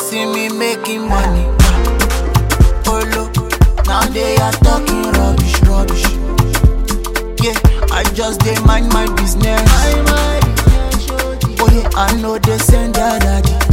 see me making money. Olo, now they are talking rubbish, rubbish. Yeah, I just dey mind my business. Oh yeah, I know they send their daddy.